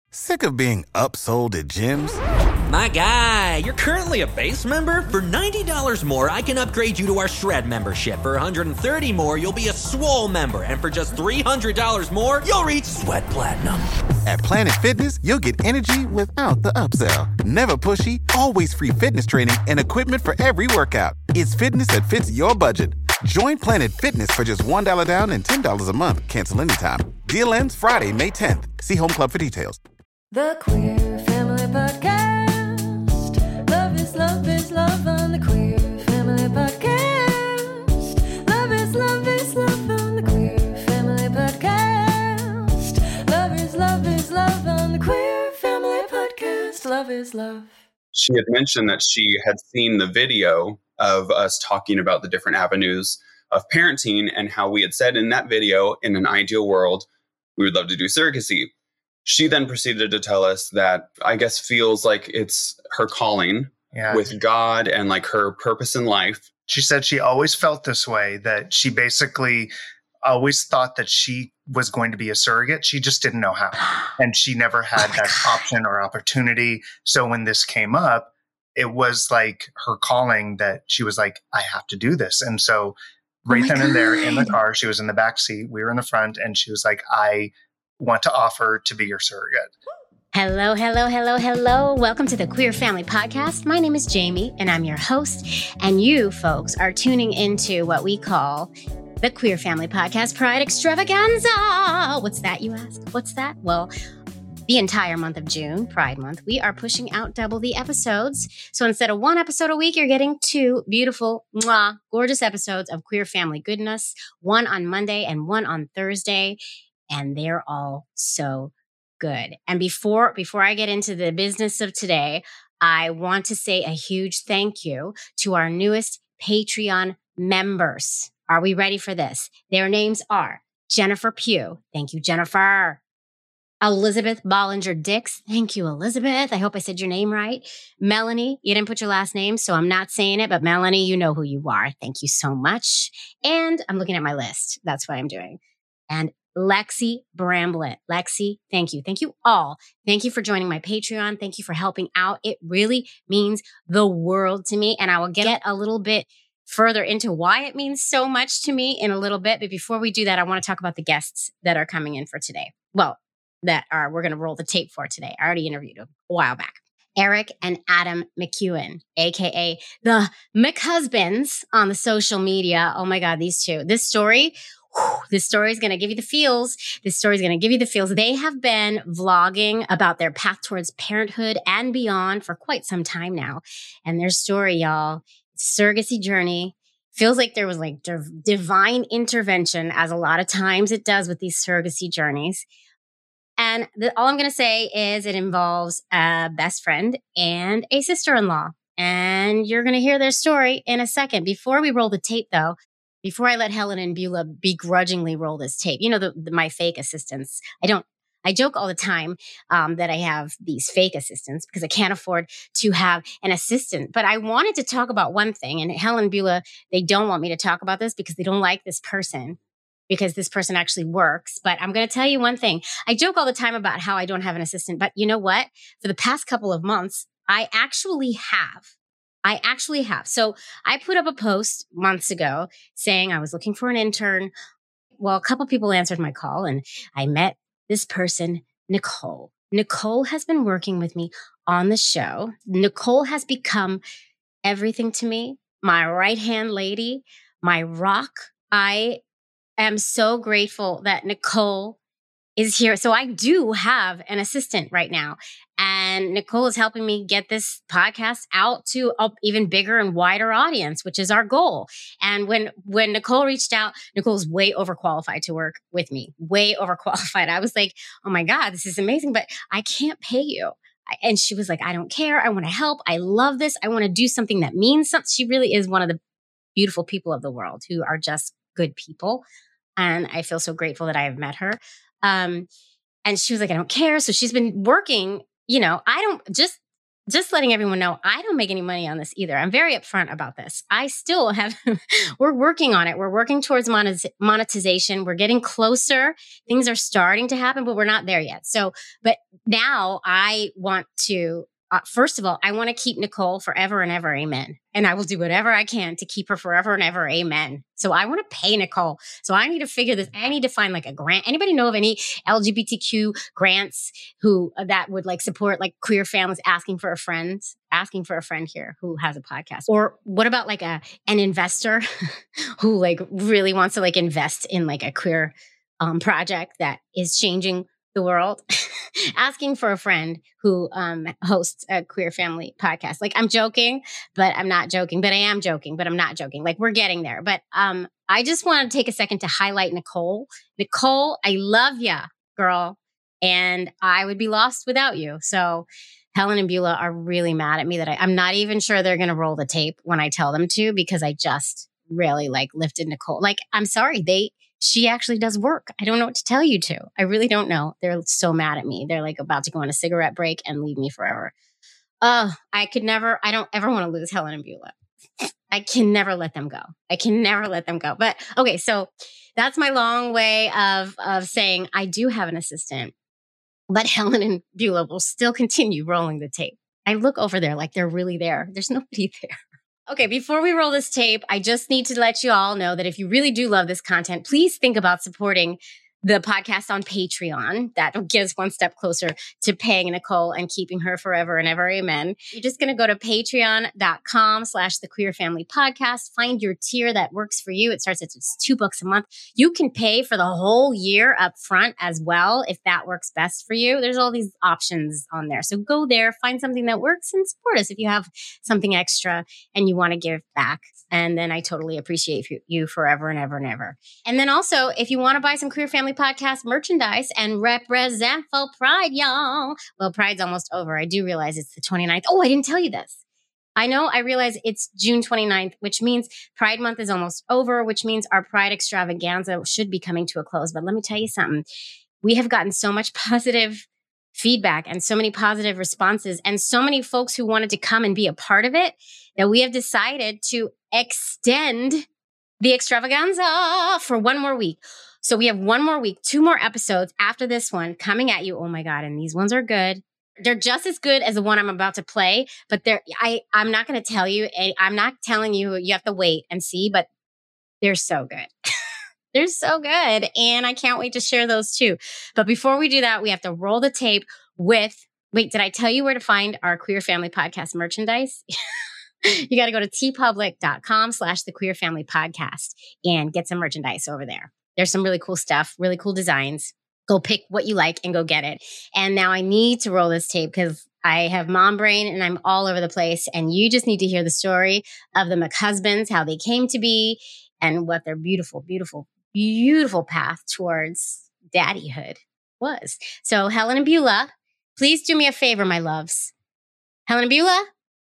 Sick of being upsold at gyms? My guy, you're currently a base member? For $90 more, I can upgrade you to our Shred membership. For $130 more, you'll be a Swole member. And for just $300 more, you'll reach Sweat Platinum. At Planet Fitness, you'll get energy without the upsell. Never pushy, always free fitness training and equipment for every workout. It's fitness that fits your budget. Join Planet Fitness for just $1 down and $10 a month. Cancel anytime. Deal ends Friday, May 10th. See Home Club for details. The Queer Family Podcast. Love is love on the Queer Family Podcast. Love is love on the Queer Family Podcast. Love is love on the Queer Family Podcast. Love is love. She had mentioned that she had seen the video of us talking about the different avenues of parenting and how we had said in that video, in an ideal world, we would love to do surrogacy. She then proceeded to tell us that I guess feels like it's her calling with God and like her purpose in life. She said she always felt this way, that she basically always thought that she was going to be a surrogate. She just didn't know how. And she never had that option or opportunity. So when this came up, it was like her calling that she was like, I have to do this. And so right then and there in the car, she was in the back seat, we were in the front, and she was like, I want to offer to be your surrogate. Hello. Welcome to the Queer Family Podcast. My name is Jamie, and I'm your host. And you folks are tuning into what we call the Queer Family Podcast Pride Extravaganza. What's that, you ask? What's that? Well, the entire month of June, Pride Month, we are pushing out double the episodes. So instead of one episode a week, you're getting two beautiful, gorgeous episodes of Queer Family goodness, one on Monday and one on Thursday. And they're all so good. And before I get into the business of today, I want to say a huge thank you to our newest Patreon members. Are we ready for this? Their names are Jennifer Pugh. Thank you, Jennifer. Elizabeth Bollinger-Dix. Thank you, Elizabeth. I hope I said your name right. Melanie, you didn't put your last name, so I'm not saying it, but Melanie, you know who you are. Thank you so much. And I'm looking at my list. That's what I'm doing. And Lexi Bramblett. Lexi, thank you. Thank you all. Thank you for joining my Patreon. Thank you for helping out. It really means the world to me. And I will get a little bit further into why it means so much to me in a little bit. But before we do that, I want to talk about the guests that are coming in for today. Well, we're going to roll the tape for today. I already interviewed them a while back. Eric and Adam McEwen, a.k.a. the McHusbands on the social media. Oh my God, these two. This story is going to give you the feels. They have been vlogging about their path towards parenthood and beyond for quite some time now. And their story, y'all, surrogacy journey, feels like there was like divine intervention, as a lot of times it does with these surrogacy journeys. And all I'm going to say is it involves a best friend and a sister-in-law. And you're going to hear their story in a second. Before we roll the tape, though, before I let Helen and Beulah begrudgingly roll this tape, you know, my fake assistants. I joke all the time that I have these fake assistants because I can't afford to have an assistant. But I wanted to talk about one thing. And Helen and Beulah, they don't want me to talk about this because they don't like this person, because this person actually works. But I'm going to tell you one thing. I joke all the time about how I don't have an assistant. But you know what? For the past couple of months, I actually have. So I put up a post months ago saying I was looking for an intern. Well, a couple people answered my call and I met this person, Nicole. Nicole has been working with me on the show. Nicole has become everything to me, my right-hand lady, my rock. I am so grateful that Nicole is here. So I do have an assistant right now. And Nicole is helping me get this podcast out to an even bigger and wider audience, which is our goal. And when Nicole reached out, Nicole's way overqualified to work with me, way overqualified. I was like, oh my God, this is amazing, but I can't pay you. And she was like, I don't care. I want to help. I love this. I want to do something that means something. She really is one of the beautiful people of the world who are just good people. And I feel so grateful that I have met her. And she was like, I don't care. So she's been working, I don't just just letting everyone know, I don't make any money on this either. I'm very upfront about this. I still have, we're working on it. We're working towards monetization. We're getting closer. Things are starting to happen, but we're not there yet. So, but now I want to, first of all, I want to keep Nicole forever and ever. Amen. And I will do whatever I can to keep her forever and ever. Amen. So I want to pay Nicole. So I need to figure this. I need to find like a grant. Anybody know of any LGBTQ grants that would like support like queer families asking for a friend here who has a podcast? Or what about like an investor who like really wants to like invest in like a queer project that is changing the world? Asking for a friend who hosts a queer family podcast. Like I'm joking, but I'm not joking, but I am joking, but I'm not joking. Like we're getting there. But I just want to take a second to highlight Nicole. Nicole, I love ya, girl. And I would be lost without you. So Helen and Beulah are really mad at me that I'm not even sure they're going to roll the tape when I tell them to, because I just really like lifted Nicole. Like, I'm sorry. She actually does work. I don't know what to tell you to. I really don't know. They're so mad at me. They're like about to go on a cigarette break and leave me forever. I don't ever want to lose Helen and Beulah. I can never let them go. But okay, so that's my long way of saying I do have an assistant, but Helen and Beulah will still continue rolling the tape. I look over there like they're really there. There's nobody there. Okay, before we roll this tape, I just need to let you all know that if you really do love this content, please think about supporting the podcast on Patreon. That gets one step closer to paying Nicole and keeping her forever and ever. Amen. You're just going to go to patreon.com/the Queer Family Podcast. Find your tier that works for you. It starts at just $2 a month. You can pay for the whole year up front as well, if that works best for you. There's all these options on there. So go there, find something that works, and support us if you have something extra and you want to give back. And then I totally appreciate you forever and ever and ever. And then also, if you want to buy some Queer Family Podcast merchandise and represent for Pride, y'all. Well, Pride's almost over. I do realize it's the 29th. Oh, I didn't tell you this. I realize it's June 29th, which means Pride Month is almost over, which means our Pride extravaganza should be coming to a close. But let me tell you something. We have gotten so much positive feedback and so many positive responses and so many folks who wanted to come and be a part of it that we have decided to extend the extravaganza for one more week. So we have one more week, 2 more episodes after this one coming at you. Oh my God. And these ones are good. They're just as good as the one I'm about to play, but I'm not going to tell you. I'm not telling you. You have to wait and see, but they're so good. They're so good. And I can't wait to share those too. But before we do that, we have to roll the tape with, wait, did I tell you where to find our Queer Family Podcast merchandise? You got to go to tpublic.com/the Queer Family Podcast and get some merchandise over there. There's some really cool stuff, really cool designs. Go pick what you like and go get it. And now I need to roll this tape because I have mom brain and I'm all over the place. And you just need to hear the story of the McHusbands, how they came to be, and what their beautiful, beautiful, beautiful path towards daddyhood was. So Helen and Beulah, please do me a favor, my loves. Helen and Beulah.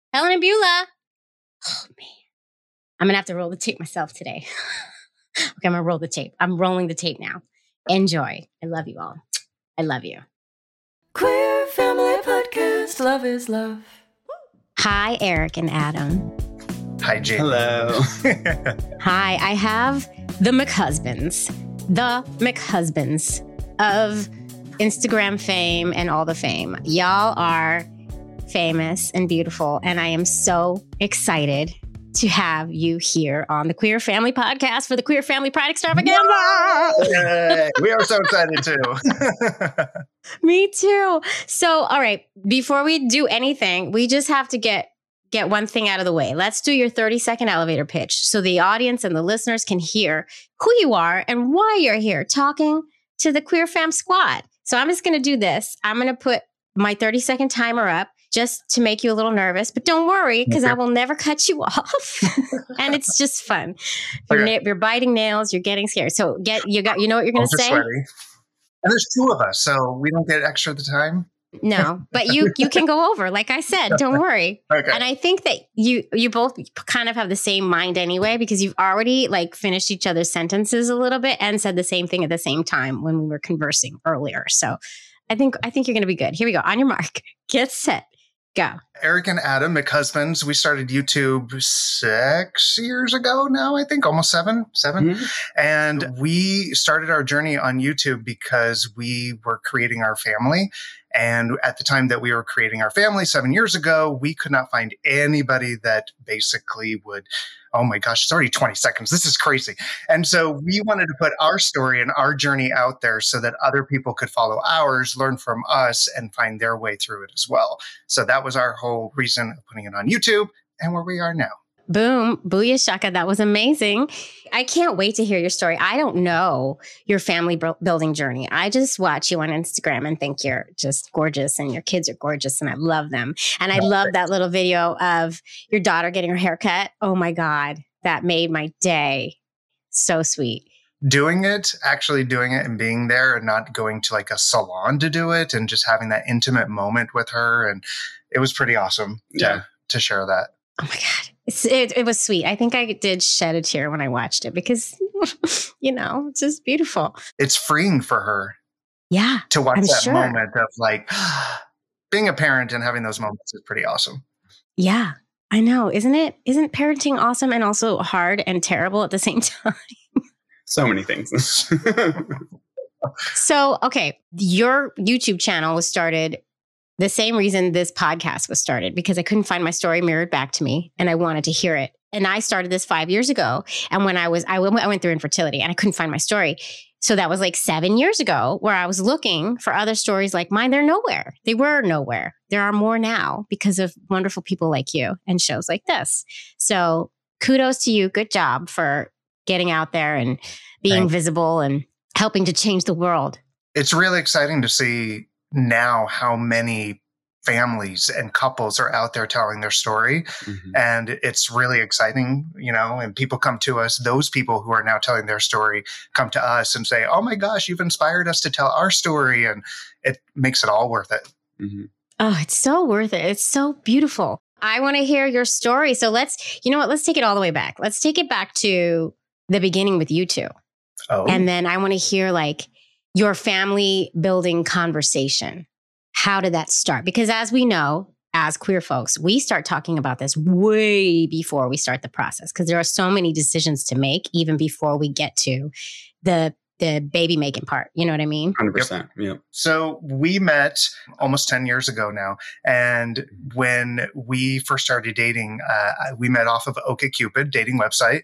Oh, man. I'm going to have to roll the tape myself today. Okay, I'm going to roll the tape. I'm rolling the tape now. Enjoy. I love you all. I love you. Queer Family Podcast. Love is love. Hi, Eric and Adam. Hi, Jamie. Hello. Hi, I have the McHusbands of Instagram fame and all the fame. Y'all are famous and beautiful, and I am so excited to have you here on the Queer Family Podcast for the Queer Family Pride Extravaganza. Yay! We are so excited too. Me too. So, all right, before we do anything, we just have to get one thing out of the way. Let's do your 30-second elevator pitch so the audience and the listeners can hear who you are and why you're here talking to the Queer Fam Squad. So I'm just going to do this. I'm going to put my 30-second timer up just to make you a little nervous, but don't worry because I will never cut you off. And it's just fun. You're biting nails, you're getting scared. So you know what you're going to say? Ready. And there's 2 of us, so we don't get extra the time. No, but you can go over. Like I said, don't worry. Okay. And I think that you both kind of have the same mind anyway, because you've already like finished each other's sentences a little bit and said the same thing at the same time when we were conversing earlier. So I think you're going to be good. Here we go. On your mark, get set, Go. Eric and Adam, McHusbands, we started YouTube 6 years ago now, I think, almost seven. Mhm. And we started our journey on YouTube because we were creating our family. And at the time that we were creating our family 7 years ago, we could not find anybody that basically would, oh my gosh, it's already 20 seconds. This is crazy. And so we wanted to put our story and our journey out there so that other people could follow ours, learn from us, and find their way through it as well. So that was our whole reason of putting it on YouTube and where we are now. Boom. Booyah shaka. That was amazing. I can't wait to hear your story. I don't know your family building journey. I just watch you on Instagram and think you're just gorgeous and your kids are gorgeous and I love them. And I love that little video of your daughter getting her haircut. Oh my God. That made my day. So sweet. Actually doing it and being there and not going to like a salon to do it and just having that intimate moment with her. And it was pretty awesome to share that. Oh my God. It was sweet. I think I did shed a tear when I watched it because, it's just beautiful. It's freeing for her. Yeah. To watch that sure. moment of like being a parent and having those moments is pretty awesome. Yeah, I know. Isn't it? Isn't parenting awesome and also hard and terrible at the same time? So many things. So, okay. Your YouTube channel was started the same reason this podcast was started, because I couldn't find my story mirrored back to me and I wanted to hear it. And I started this 5 years ago. And when I went through infertility and I couldn't find my story. So that was like 7 years ago where I was looking for other stories like mine. They're nowhere. They were nowhere. There are more now because of wonderful people like you and shows like this. So kudos to you. Good job for getting out there and being visible and helping to change the world. It's really exciting to see now how many families and couples are out there telling their story. Mm-hmm. And it's really exciting, and people come to us. Those people who are now telling their story come to us and say, oh my gosh, you've inspired us to tell our story. And it makes it all worth it. Mm-hmm. Oh, it's so worth it. It's so beautiful. I want to hear your story. So let's take it all the way back. Let's take it back to the beginning with you two. Oh. And then I want to hear like your family building conversation. How did that start? Because as we know, as queer folks, we start talking about this way before we start the process because there are so many decisions to make even before we get to the baby making part. You know what I mean? 100%. Yep. So we met almost 10 years ago now. And when we first started dating, we met off of OkCupid dating website.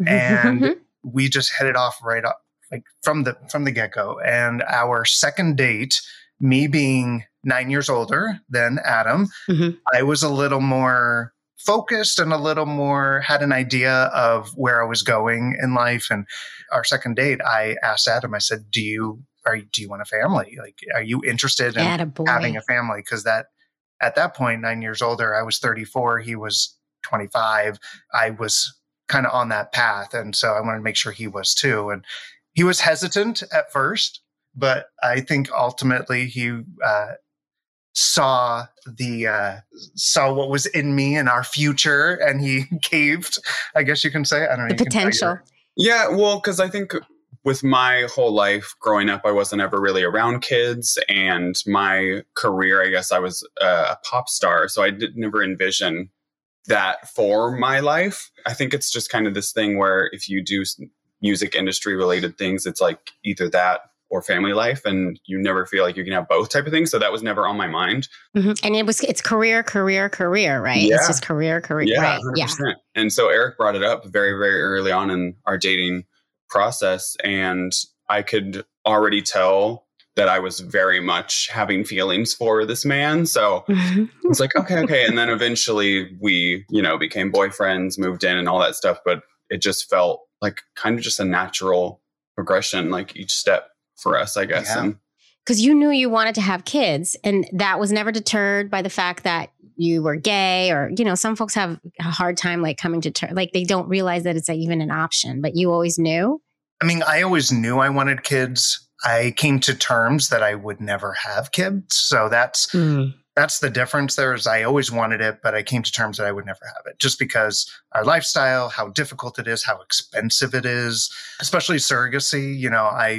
And we just hit it off right up like from the get-go. And our second date, me being 9 years older than Adam, I was a little more focused and a little more had an idea of where I was going in life. And our second date, I asked Adam, I said, do you want a family? Like, are you interested in having a family? Because at that point, 9 years older, I was 34, he was 25. I was kind of on that path. And so I wanted to make sure he was too. And he was hesitant at first, but I think ultimately he saw what was in me and our future, and he caved, I guess you can say. I don't know. The potential. Yeah, well, because I think with my whole life growing up, I wasn't ever really around kids, and my career, I guess I was a pop star, so I never envision that for my life. I think it's just kind of this thing where if you do music industry related things, it's like either that or family life, and you never feel like you can have both type of things. So that was never on my mind. Mm-hmm. And it's career, right? Yeah. It's just career, yeah, right? 100%. Yeah. And so Eric brought it up very, very early on in our dating process. And I could already tell that I was very much having feelings for this man. So it's like, okay. And then eventually we, became boyfriends, moved in and all that stuff. But it just felt like kind of just a natural progression, like each step for us, I guess. Yeah. Because you knew you wanted to have kids, and that was never deterred by the fact that you were gay, or, some folks have a hard time like coming to terms, like they don't realize that it's even an option, but you always knew. I mean, I always knew I wanted kids. I came to terms that I would never have kids. So that's the difference there. Is I always wanted it, but I came to terms that I would never have it just because our lifestyle, how difficult it is, how expensive it is, especially surrogacy.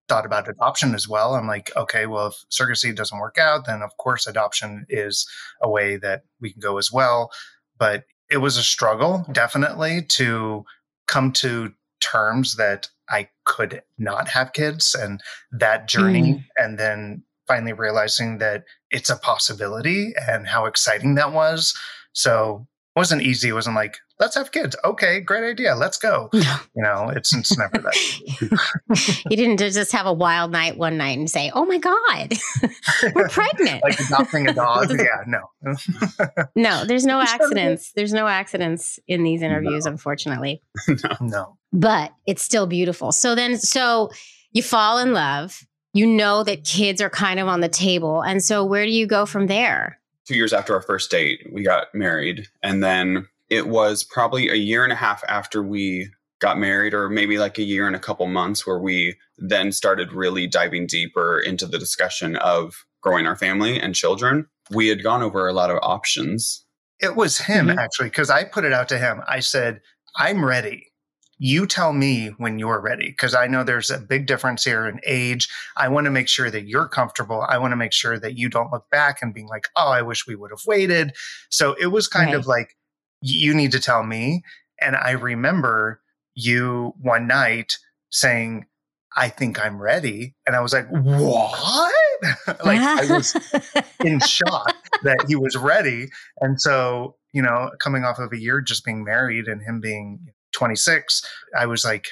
thought about adoption as well. I'm like, okay, well, if surrogacy doesn't work out, then of course adoption is a way that we can go as well. But it was a struggle, definitely, to come to terms that I could not have kids, and that journey, and then finally realizing that it's a possibility and how exciting that was. So it wasn't easy. It wasn't like, let's have kids. Okay, great idea. Let's go. It's never that easy. You didn't just have a wild night one night and say, oh my God, we're pregnant. Like adopting a dog. Yeah, no. No, there's no accidents. There's no accidents in these interviews, unfortunately. No. But it's still beautiful. So you fall in love. You know that kids are kind of on the table. And so where do you go from there? 2 years after our first date, we got married. And then it was probably a year and a half after we got married, or maybe like a year and a couple months, where we then started really diving deeper into the discussion of growing our family and children. We had gone over a lot of options. It was him, actually, because I put it out to him. I said, I'm ready. You tell me when you're ready, because I know there's a big difference here in age. I want to make sure that you're comfortable. I want to make sure that you don't look back and being like, oh, I wish we would have waited. So it was kind of like, you need to tell me. And I remember you one night saying, I think I'm ready. And I was like, what? Like I was in shock that he was ready. And so, coming off of a year just being married and him being 26, I was like,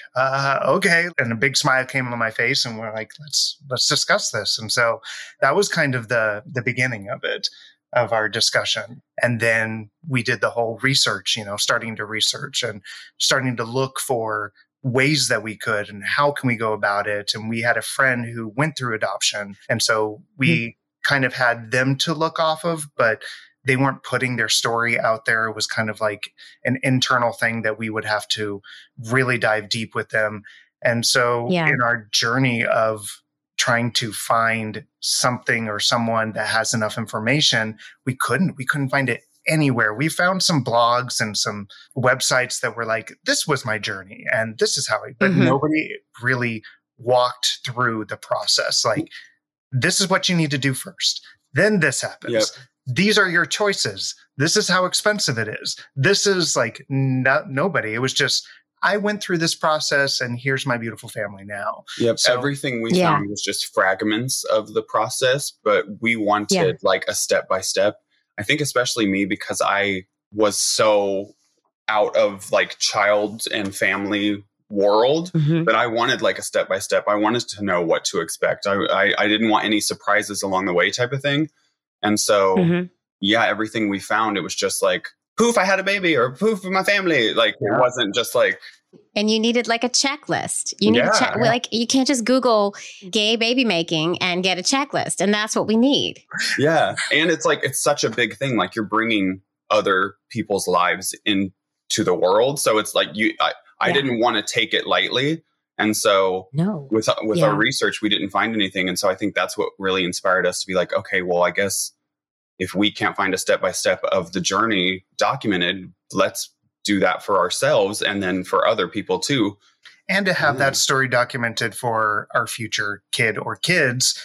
okay. And a big smile came on my face, and we're like, let's discuss this. And so that was kind of the beginning of it, of our discussion. And then we did the whole research, starting to research and starting to look for ways that we could and how can we go about it. And we had a friend who went through adoption. And so we kind of had them to look off of, but they weren't putting their story out there. It was kind of like an internal thing that we would have to really dive deep with them. And so in our journey of trying to find something or someone that has enough information, we couldn't find it anywhere. We found some blogs and some websites that were like, this was my journey and this is how but nobody really walked through the process. Like, this is what you need to do first. Then this happens. Yep. These are your choices. This is how expensive it is. This is like nobody. It was just, I went through this process and here's my beautiful family now. Yep. So, everything we found was just fragments of the process, but we wanted like a step-by-step. I think especially me, because I was so out of like child and family world that I wanted like a step-by-step. I wanted to know what to expect. I didn't want any surprises along the way type of thing. And so, everything we found, it was just like, poof, I had a baby, or poof, my family. Like, it wasn't just like. And you needed like a checklist. You need a check. Like, you can't just Google gay baby making and get a checklist. And that's what we need. Yeah. And it's like, it's such a big thing. Like, you're bringing other people's lives into the world. So it's like, I didn't want to take it lightly. And so with our research, we didn't find anything. And so I think that's what really inspired us to be like, okay, well, I guess if we can't find a step-by-step of the journey documented, let's do that for ourselves and then for other people too. And to have that story documented for our future kid or kids,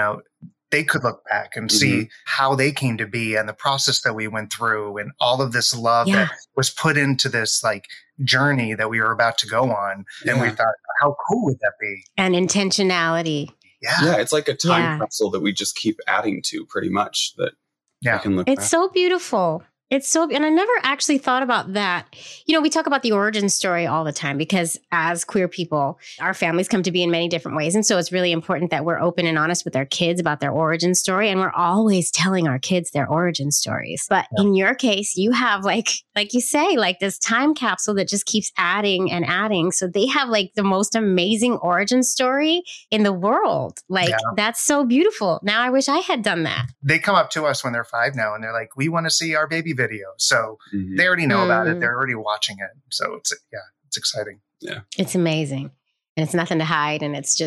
they could look back and see how they came to be and the process that we went through and all of this love that was put into this like journey that we were about to go on. And we thought, how cool would that be? And intentionality. Yeah. It's like a time capsule that we just keep adding to pretty much that we can look back. So beautiful. And I never actually thought about that. We talk about the origin story all the time because as queer people, our families come to be in many different ways. And so it's really important that we're open and honest with our kids about their origin story. And we're always telling our kids their origin stories. But in your case, you have like you say, like this time capsule that just keeps adding and adding. So they have like the most amazing origin story in the world. Like that's so beautiful. Now I wish I had done that. They come up to us when they're 5 now and they're like, we want to see our baby video. So they already know about it. They're already watching it. So it's exciting. Yeah. It's amazing. And it's nothing to hide. And it's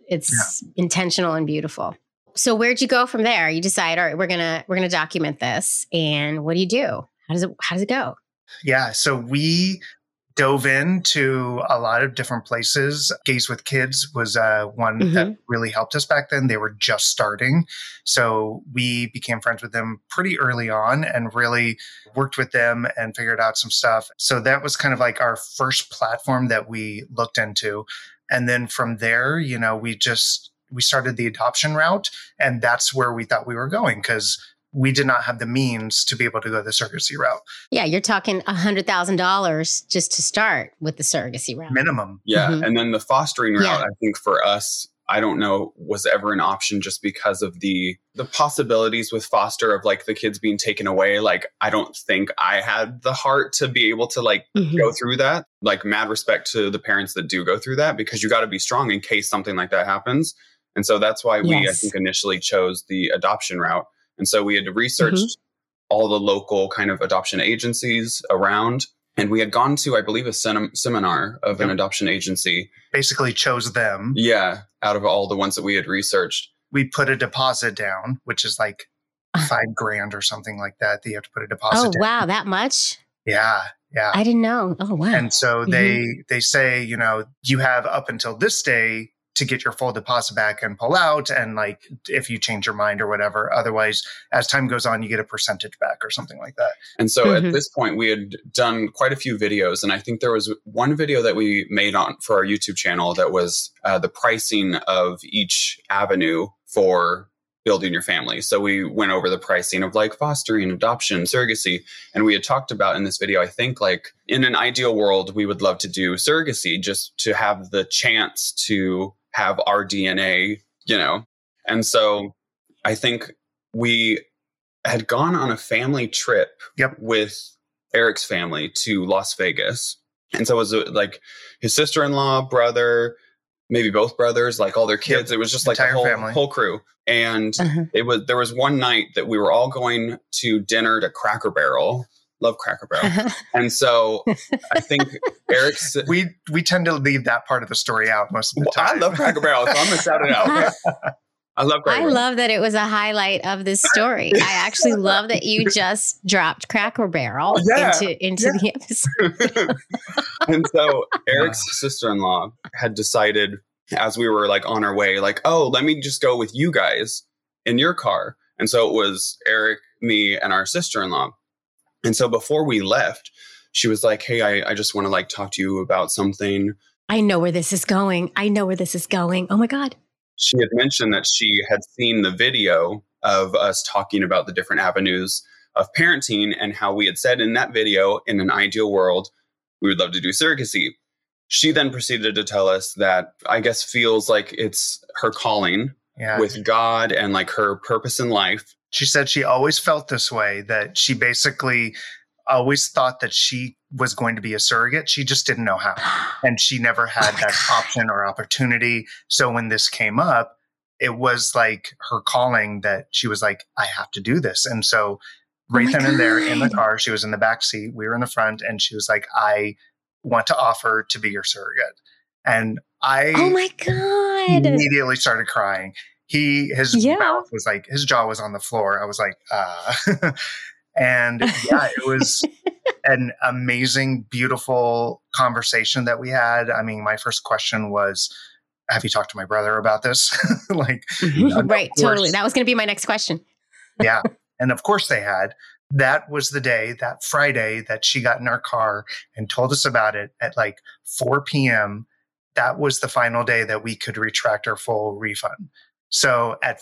intentional and beautiful. So where'd you go from there? You decide, all right, we're going to document this. And what do you do? How does it go? Yeah. So we dove into a lot of different places. Gays with Kids was one that really helped us back then. They were just starting. So we became friends with them pretty early on and really worked with them and figured out some stuff. So that was kind of like our first platform that we looked into. And then from there, you know, we started the adoption route, and that's where we thought we were going because we did not have the means to be able to go the surrogacy route. Yeah, you're talking $100,000 just to start with the surrogacy route. Minimum. Yeah. And then the fostering route, I think for us, I don't know, was ever an option just because of the possibilities with foster of like the kids being taken away. Like, I don't think I had the heart to be able to like go through that. Like, mad respect to the parents that do go through that, because you got to be strong in case something like that happens. And so that's why we, I think, initially chose the adoption route. And so we had researched all the local kind of adoption agencies around. And we had gone to, I believe, a seminar of an adoption agency. Basically chose them. Yeah, out of all the ones that we had researched. We put a deposit down, which is like $5,000 or something like that. You have to put a deposit down. Oh, wow. That much? Yeah. Yeah. I didn't know. Oh, wow. And so they say, you know, you have up until this day to get your full deposit back and pull out. And like, if you change your mind or whatever, otherwise, as time goes on, you get a percentage back or something like that. And so at this point, we had done quite a few videos. And I think there was one video that we made for our YouTube channel that was the pricing of each avenue for building your family. So we went over the pricing of like fostering, adoption, surrogacy. And we had talked about in this video, I think, like in an ideal world, we would love to do surrogacy just to have the chance to have our DNA, you know. And so I think we had gone on a family trip with Eric's family to Las Vegas. And so it was like his sister-in-law, brother, maybe both brothers, like all their kids. It was just like a whole crew. And there was one night that we were all going to dinner to Cracker Barrel. Love Cracker Barrel. And so I think Eric's... We tend to leave that part of the story out most of the time. I love Cracker Barrel, so I'm going to shout it out. I love Cracker Barrel. I love that it was a highlight of this story. I actually love that you just dropped Cracker Barrel into the episode. And so Eric's sister-in-law had decided, as we were like on our way, like, oh, let me just go with you guys in your car. And so it was Eric, me, and our sister-in-law. And so before we left, she was like, hey, I just want to like talk to you about something. I know where this is going. Oh my God. She had mentioned that she had seen the video of us talking about the different avenues of parenting and how we had said in that video, in an ideal world, we would love to do surrogacy. She then proceeded to tell us that I guess feels like it's her calling with God and like her purpose in life. She said she always felt this way, that she basically always thought that she was going to be a surrogate. She just didn't know how. And she never had that option or opportunity. So when this came up, it was like her calling that she was like, I have to do this. And so right then and there in the car, she was in the back seat, we were in the front, and she was like, I want to offer to be your surrogate. And I immediately started crying. His mouth was like, his jaw was on the floor. I was like, and it was an amazing, beautiful conversation that we had. I mean, my first question was, have you talked to my brother about this? Right. Totally. That was going to be my next question. Yeah. And of course they had. That was the day, that Friday, that she got in our car and told us about it at like 4 p.m. That was the final day that we could retract our full refund. So at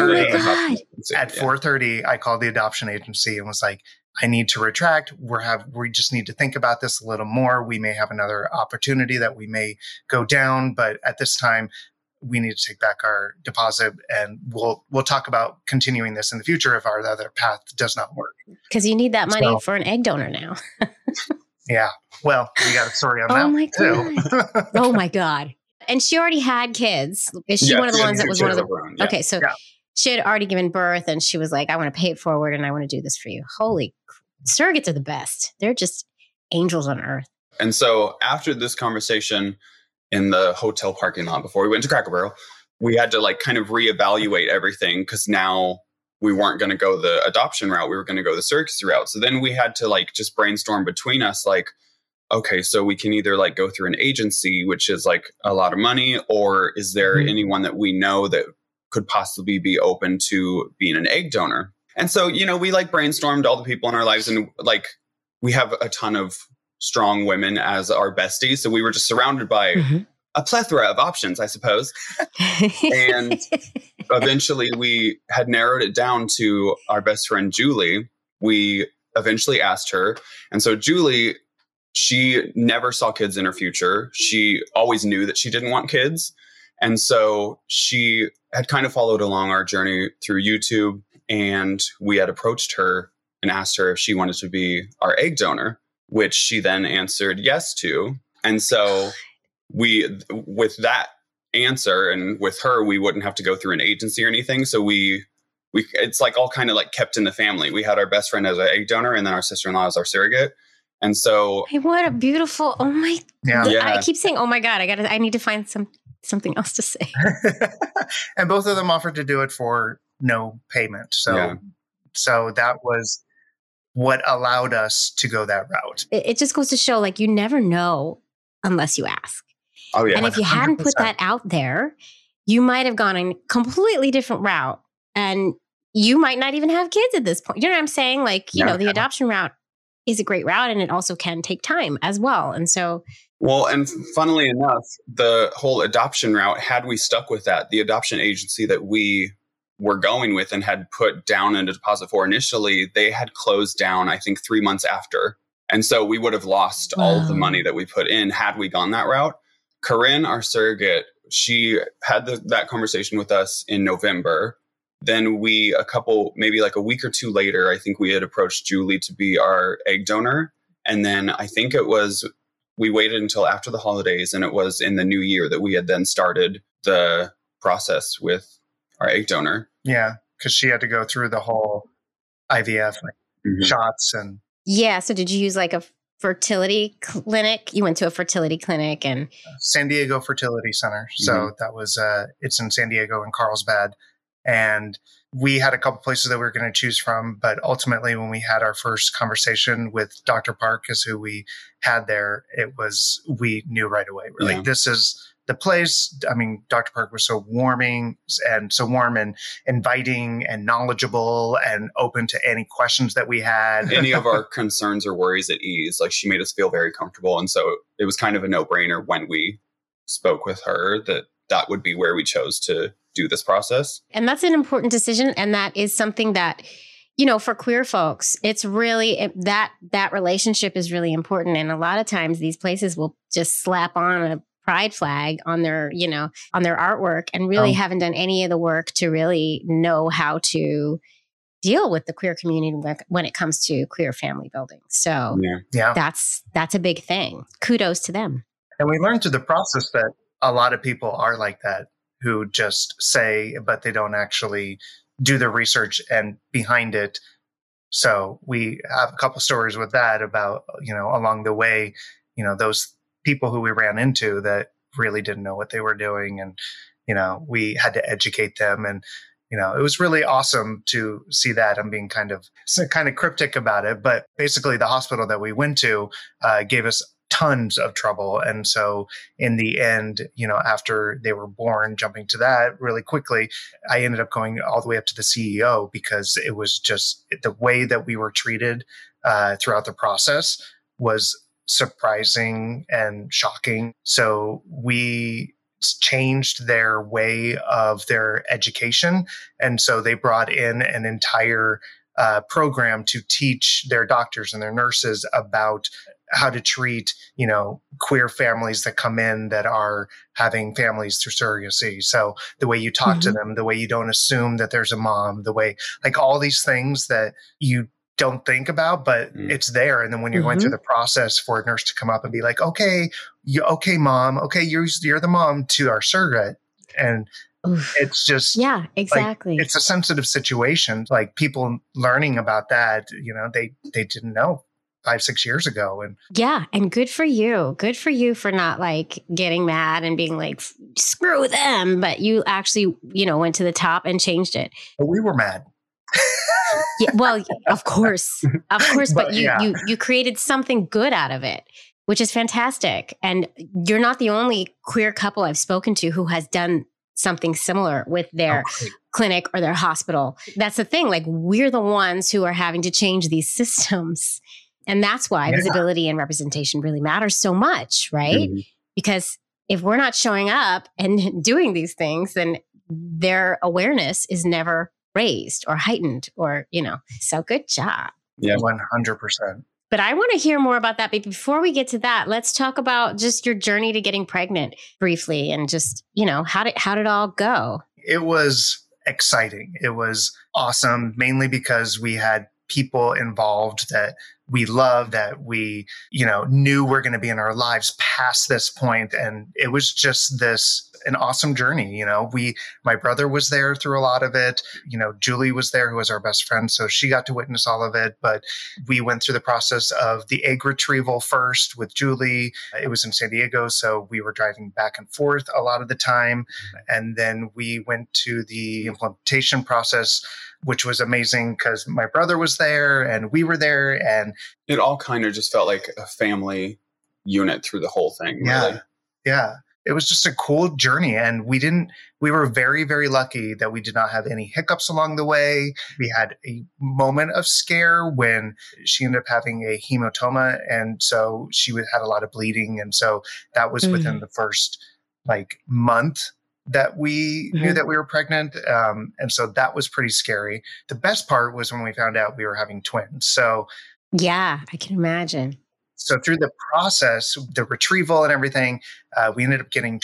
4:30, I called the adoption agency and was like, I need to retract. We just need to think about this a little more. We may have another opportunity that we may go down, but at this time, we need to take back our deposit, and we'll talk about continuing this in the future if our other path does not work. Because you need that money for an egg donor now. Yeah. Well, we got a story on that too. Oh my God. And she already had kids. Is she one of the ones that was one of the... Okay, so she had already given birth, and she was like, I want to pay it forward, and I want to do this for you. Surrogates are the best. They're just angels on earth. And so after this conversation in the hotel parking lot before we went to Cracker Barrel, we had to like kind of reevaluate everything, because now we weren't going to go the adoption route. We were going to go the surrogacy route. So then we had to like just brainstorm between us, like, okay, so we can either like go through an agency, which is like a lot of money, or is there anyone that we know that could possibly be open to being an egg donor? And so, you know, we like brainstormed all the people in our lives, and like we have a ton of strong women as our besties. So we were just surrounded by a plethora of options, I suppose. And eventually we had narrowed it down to our best friend, Julie. We eventually asked her. And so Julie, she never saw kids in her future. She always knew that she didn't want kids. And so she had kind of followed along our journey through YouTube. And we had approached her and asked her if she wanted to be our egg donor, which she then answered yes to. And so with that answer and with her, we wouldn't have to go through an agency or anything. So we it's like all kind of like kept in the family. We had our best friend as an egg donor, and then our sister-in-law as our surrogate. And so, hey, what a beautiful! Oh my! Yeah. I keep saying, "Oh my God!" I need to find something else to say. And both of them offered to do it for no payment. So that was what allowed us to go that route. It just goes to show, like, you never know unless you ask. oh yeah, And if you hadn't put 100%. that out there, you might have gone a completely different route, and you might not even have kids at this point. You know what I'm saying? Like, you know, the adoption route is a great route, and it also can take time as well. And so, well, and funnily enough, the whole adoption route, had we stuck with that, the adoption agency that we were going with and had put down a deposit for initially, they had closed down, I think, 3 months after. And so we would have lost all of the money that we put in had we gone that route. Corinne, our surrogate, she had that conversation with us in November. Then maybe like a week or two later, I think we had approached Julie to be our egg donor. And then I think we waited until after the holidays, and it was in the new year that we had then started the process with our egg donor. Yeah, because she had to go through the whole IVF shots and. yeah. So did you use like a fertility clinic? You went to a fertility clinic and San Diego Fertility Center. So that was, it's in San Diego in Carlsbad. And we had a couple places that we were going to choose from. But ultimately, when we had our first conversation with Dr. Park, is who we had there, we knew right away. We're like, this is the place. I mean, Dr. Park was so warm and inviting and knowledgeable and open to any questions that we had. Any of our concerns or worries at ease. Like, she made us feel very comfortable. And so it was kind of a no-brainer when we spoke with her that would be where we chose to do this process. And that's an important decision. And that is something that, you know, for queer folks, it's really that relationship is really important. And a lot of times these places will just slap on a pride flag on their, you know, on their artwork, and really haven't done any of the work to really know how to deal with the queer community when it comes to queer family building. So that's a big thing. Kudos to them. And we learned through the process that a lot of people are like that, who just say, but they don't actually do the research and behind it. So we have a couple stories with that about, you know, along the way, you know, those people who we ran into that really didn't know what they were doing. And, you know, we had to educate them. And, you know, it was really awesome to see that. I'm being kind of cryptic about it, but basically the hospital that we went to gave us tons of trouble. And so in the end, you know, after they were born, jumping to that really quickly, I ended up going all the way up to the CEO, because it was just the way that we were treated throughout the process was surprising and shocking. So we changed their way of their education. And so they brought in an entire program to teach their doctors and their nurses about how to treat, you know, queer families that come in that are having families through surrogacy. So the way you talk to them, the way you don't assume that there's a mom, the way, like all these things that you don't think about, but it's there. And then when you're going through the process for a nurse to come up and be like, okay, mom, okay, you're the mom to our surrogate. And it's just, yeah, exactly. Like, it's a sensitive situation. Like, people learning about that, you know, they didn't know 5-6 years ago. And yeah. And good for you for not like getting mad and being like, screw them. But you actually, you know, went to the top and changed it. But we were mad. Yeah, well, of course, but you created something good out of it. which is fantastic. And you're not the only queer couple I've spoken to who has done something similar with their clinic or their hospital. That's the thing. Like, we're the ones who are having to change these systems. And that's why visibility and representation really matters so much, right? Mm-hmm. Because if we're not showing up and doing these things, then their awareness is never raised or heightened or, so good job. Yeah. 100%. But I want to hear more about that. But before we get to that, let's talk about just your journey to getting pregnant briefly and just, how did it all go? It was exciting. It was awesome, mainly because we had people involved that we love, that we, knew were going to be in our lives past this point. And it was just an awesome journey. My brother was there through a lot of it. Julie was there, who was our best friend. So she got to witness all of it. But we went through the process of the egg retrieval first with Julie. It was in San Diego. So we were driving back and forth a lot of the time. And then we went to the implementation process, which was amazing because my brother was there and we were there. And it all kind of just felt like a family unit through the whole thing. Really. Yeah. It was just a cool journey. And we were very, very lucky that we did not have any hiccups along the way. We had a moment of scare when she ended up having a hematoma. And so she had a lot of bleeding. And so that was within the first month that we knew that we were pregnant. And so that was pretty scary. The best part was when we found out we were having twins. So yeah, I can imagine. So through the process, the retrieval and everything, we ended up getting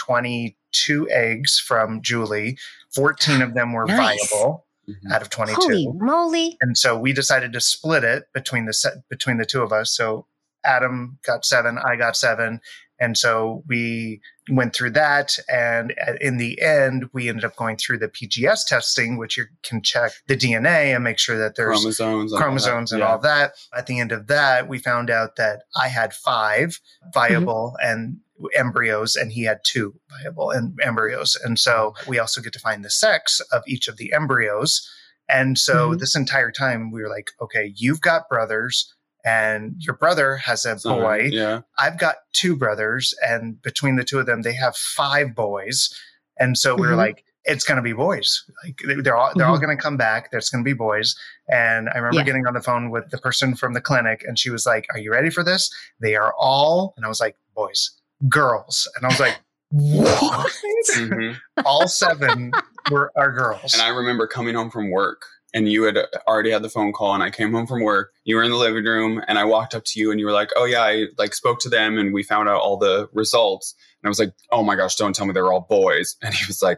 22 eggs from Julie. 14 of them were viable out of 22. Holy moly. And so we decided to split it between the two of us. So Adam got 7, I got 7. And so we went through that. And in the end, we ended up going through the PGS testing, which you can check the DNA and make sure that there's chromosomes and all that. At the end of that, we found out that I had 5 viable and embryos, and he had 2 viable embryos. And so we also get to find the sex of each of the embryos. And so this entire time we were like, okay, you've got brothers, and your brother has a boy. Yeah. I've got 2 brothers, and between the 2 of them, they have 5 boys. And so we were like, it's going to be boys. Like they're all going to come back. There's going to be boys. And I remember getting on the phone with the person from the clinic, and she was like, are you ready for this? They are all, and I was like, boys, girls. And I was like, what? All 7 are girls. And I remember coming home from work, and you had already had the phone call, and I came home from work. You were in the living room, and I walked up to you, and you were like, oh yeah, I spoke to them, and we found out all the results. And I was like, oh my gosh, don't tell me they're all boys. And he was like,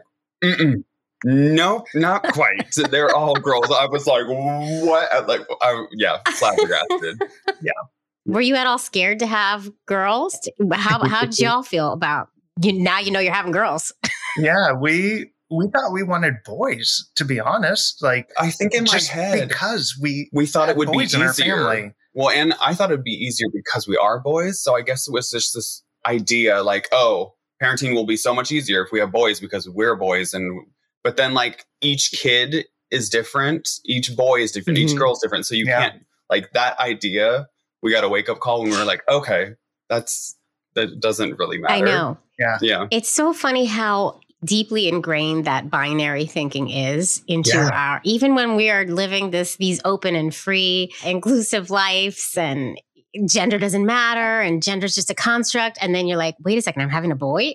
nope, not quite. They're all girls. I was like, what? Flabbergasted. Yeah. Were you at all scared to have girls? How did y'all feel about now you're having girls? Yeah, we thought we wanted boys, to be honest. I think in my head, because we thought it would be easier. In our family. Well, and I thought it'd be easier because we are boys. So I guess it was just this idea parenting will be so much easier if we have boys because we're boys. But then each kid is different. Each boy is different. Each girl is different. So you can't that idea. We got a wake up call when we were like, okay, that doesn't really matter. I know. Yeah. It's so funny how deeply ingrained that binary thinking is into our, even when we are living these open and free, inclusive lives, and gender doesn't matter and gender's just a construct. And then you're like, wait a second, I'm having a boy.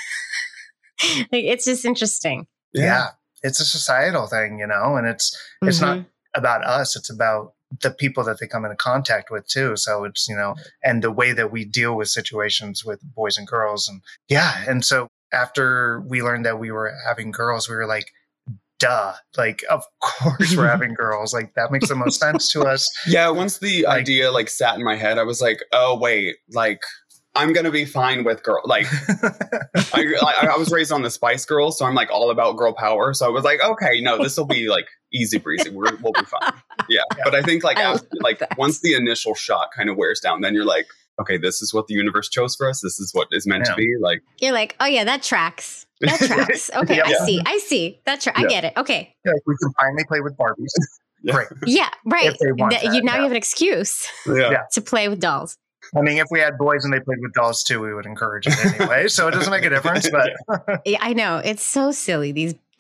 It's just interesting. Yeah. It's a societal thing, and it's not about us. It's about the people that they come into contact with too. So it's, and the way that we deal with situations with boys and girls. And so after we learned that we were having girls, we were like, duh, of course we're having girls. That makes the most sense to us. Yeah. Once the idea sat in my head, I was like, oh wait, I'm going to be fine with girl. I was raised on the Spice Girls, so I'm all about girl power. So I was like, okay, no, this will be easy breezy. We'll be fine. Yeah. But I think after, once the initial shock kind of wears down, then you're like, okay, this is what the universe chose for us. This is what is meant to be. You're like, oh yeah, that tracks. That tracks. Okay. I see. I get it. Okay. We can finally play with Barbies. Yeah. Great. Yeah. Right. If they want that, now you have an excuse to play with dolls. I mean, if we had boys and they played with dolls too, we would encourage it anyway. So it doesn't make a difference. But Yeah, I know. It's so silly,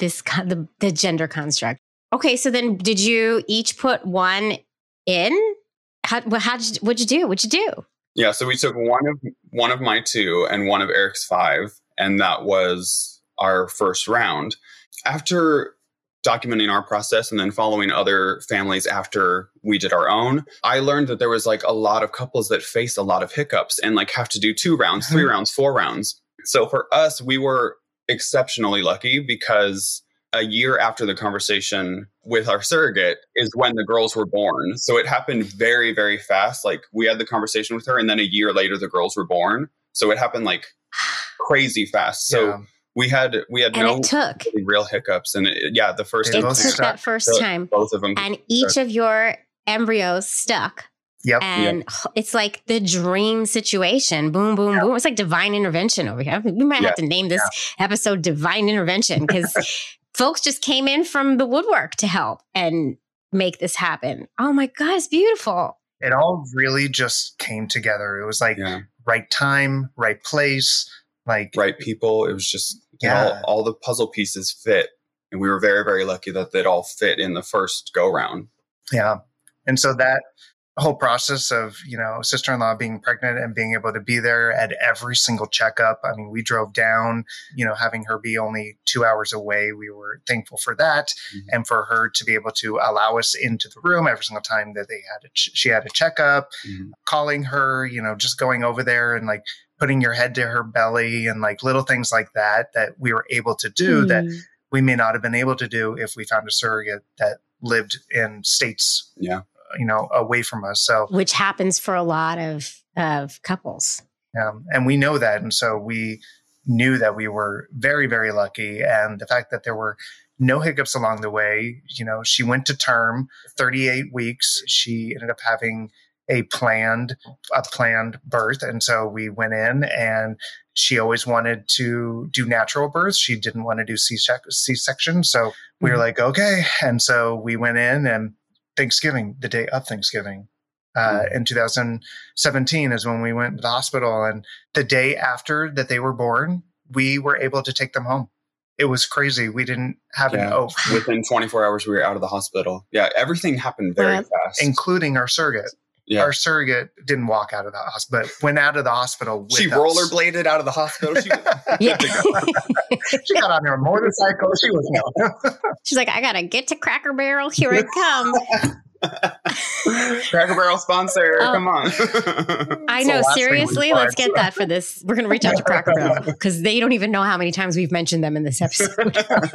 the gender construct. Okay, so then did you each put one in? What'd you do? Yeah, so we took one of my 2 and one of Eric's 5, and that was our first round. After documenting our process and then following other families after we did our own, I learned that there was like a lot of couples that face a lot of hiccups and like have to do 2 rounds, 3 rounds, 4 rounds. So for us, we were exceptionally lucky because a year after the conversation with our surrogate is when the girls were born. So it happened very, very fast. Like we had the conversation with her and then a year later, the girls were born. So it happened like crazy fast. So we had no really real hiccups. And the first time. It took that first time. Both of them. And each of your embryos stuck. Yep. And it's like the dream situation. Boom, boom, boom. It's like divine intervention over here. We might have to name this episode Divine Intervention because folks just came in from the woodwork to help and make this happen. Oh my God, it's beautiful. It all really just came together. It was like right time, right place, like right people. It was just all the puzzle pieces fit. And we were very, very lucky that they'd all fit in the first go round. Yeah. And so that whole process of, sister-in-law being pregnant and being able to be there at every single checkup. I mean, we drove down, having her be only 2 hours away. We were thankful for that. Mm-hmm. And for her to be able to allow us into the room every single time that she had a checkup, calling her, just going over there and like putting your head to her belly and like little things like that we were able to do that we may not have been able to do if we found a surrogate that lived in states. Yeah. Away from us. So, which happens for a lot of couples. Yeah. And we know that. And so we knew that we were very, very lucky. And the fact that there were no hiccups along the way, she went to term 38 weeks. She ended up having a planned birth. And so we went in and she always wanted to do natural births. She didn't want to do C-section. So we were like, okay. And so we went in and Thanksgiving, the day of Thanksgiving, in 2017 is when we went to the hospital. And the day after that they were born, we were able to take them home. It was crazy. We didn't have an oath. Within 24 hours, we were out of the hospital. Yeah, everything happened very fast. Including our surrogate. Yeah. Our surrogate didn't walk out of the hospital, but went out of the hospital with She rollerbladed out of the hospital. She got on her motorcycle. She was She's like, I got to get to Cracker Barrel. Here it comes. Cracker Barrel sponsor. Come on. I know. Seriously, let's get that for this. We're going to reach out to Cracker Barrel because they don't even know how many times we've mentioned them in this episode.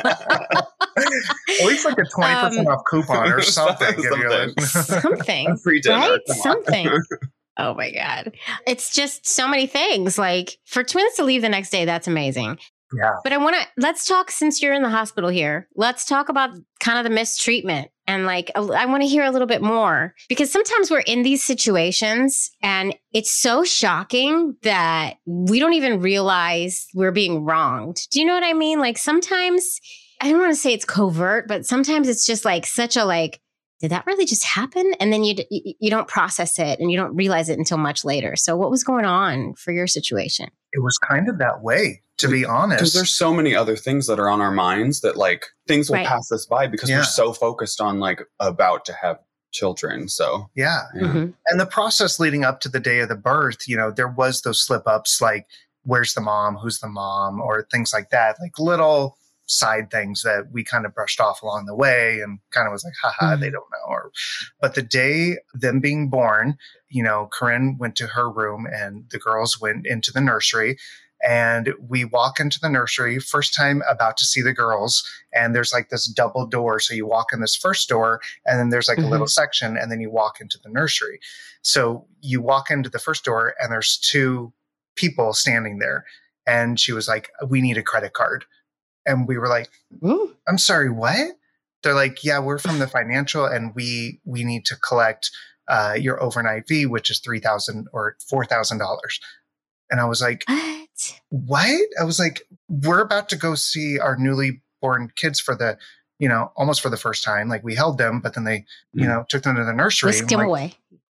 At least like a 20% off coupon or something. Something. Free dinner. Right? Something. Oh my God. It's just so many things. Like for twins to leave the next day, that's amazing. Yeah. But let's talk, since you're in the hospital here, let's talk about kind of the mistreatment. And like, I want to hear a little bit more because sometimes we're in these situations and it's so shocking that we don't even realize we're being wronged. Do you know what I mean? Like sometimes, I don't want to say it's covert, but sometimes it's just like such a like, did that really just happen? And then you don't process it and you don't realize it until much later. So what was going on for your situation? It was kind of that way, to be honest. Because there's so many other things that are on our minds that like things will pass us by because we're so focused on like about to have children. So And the process leading up to the day of the birth, there was those slip ups like, where's the mom? Who's the mom? Or things like that, like little side things that we kind of brushed off along the way and kind of was like, haha, they don't know. But the day them being born, Corinne went to her room and the girls went into the nursery. And we walk into the nursery, first time about to see the girls. And there's like this double door. So you walk in this first door and then there's like a little section and then you walk into the nursery. So you walk into the first door and there's 2 people standing there. And she was like, we need a credit card. And we were like, I'm sorry, what? They're like, yeah, we're from the financial and we need to collect your overnight fee, which is $3,000 or $4,000. And I was like, what? I was like, we're about to go see our newly born kids for the, almost for the first time. Like we held them, but then they, took them to the nursery. Whisked them away.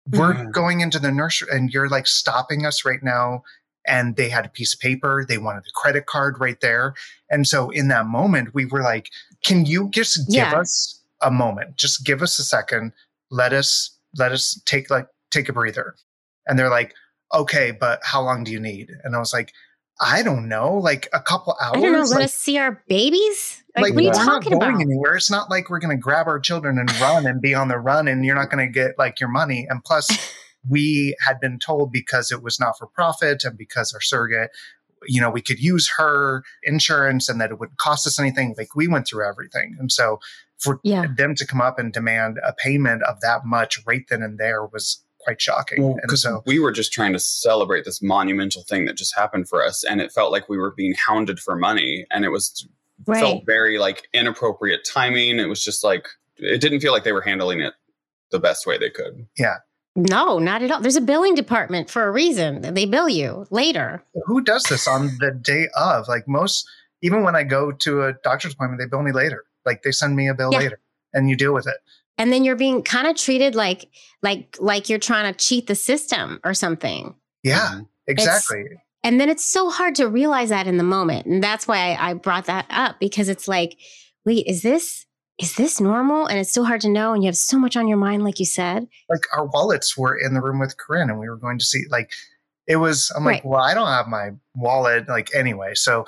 we're going into the nursery and you're like stopping us right now. And they had a piece of paper. They wanted a credit card right there. And so in that moment, we were like, can you just give us a moment? Just give us a second. Let us take a breather. And they're like, okay, but how long do you need? And I was like, I don't know, like a couple hours. I don't know. Let like, us see our babies. Like, what are you we're talking not going about? anywhere. It's not like we're going to grab our children and run and be on the run and you're not going to get like your money. And plus, we had been told because it was not for profit and because our surrogate, we could use her insurance and that it wouldn't cost us anything. Like we went through everything. And so for them to come up and demand a payment of that much right then and there was quite shocking. Because we were just trying to celebrate this monumental thing that just happened for us. And it felt like we were being hounded for money. And it was felt very like inappropriate timing. It was just like, it didn't feel like they were handling it the best way they could. Yeah. No, not at all. There's a billing department for a reason. They bill you later. Who does this on the day of? Like even when I go to a doctor's appointment, they bill me later. Like they send me a bill later and you deal with it. And then you're being kind of treated like you're trying to cheat the system or something. Yeah, exactly. And then it's so hard to realize that in the moment. And that's why I brought that up, because it's like, wait, is this normal? And it's so hard to know. And you have so much on your mind, like you said. Like our wallets were in the room with Corinne and we were going to see, like, it was, I'm like, well, I don't have my wallet, like, anyway. So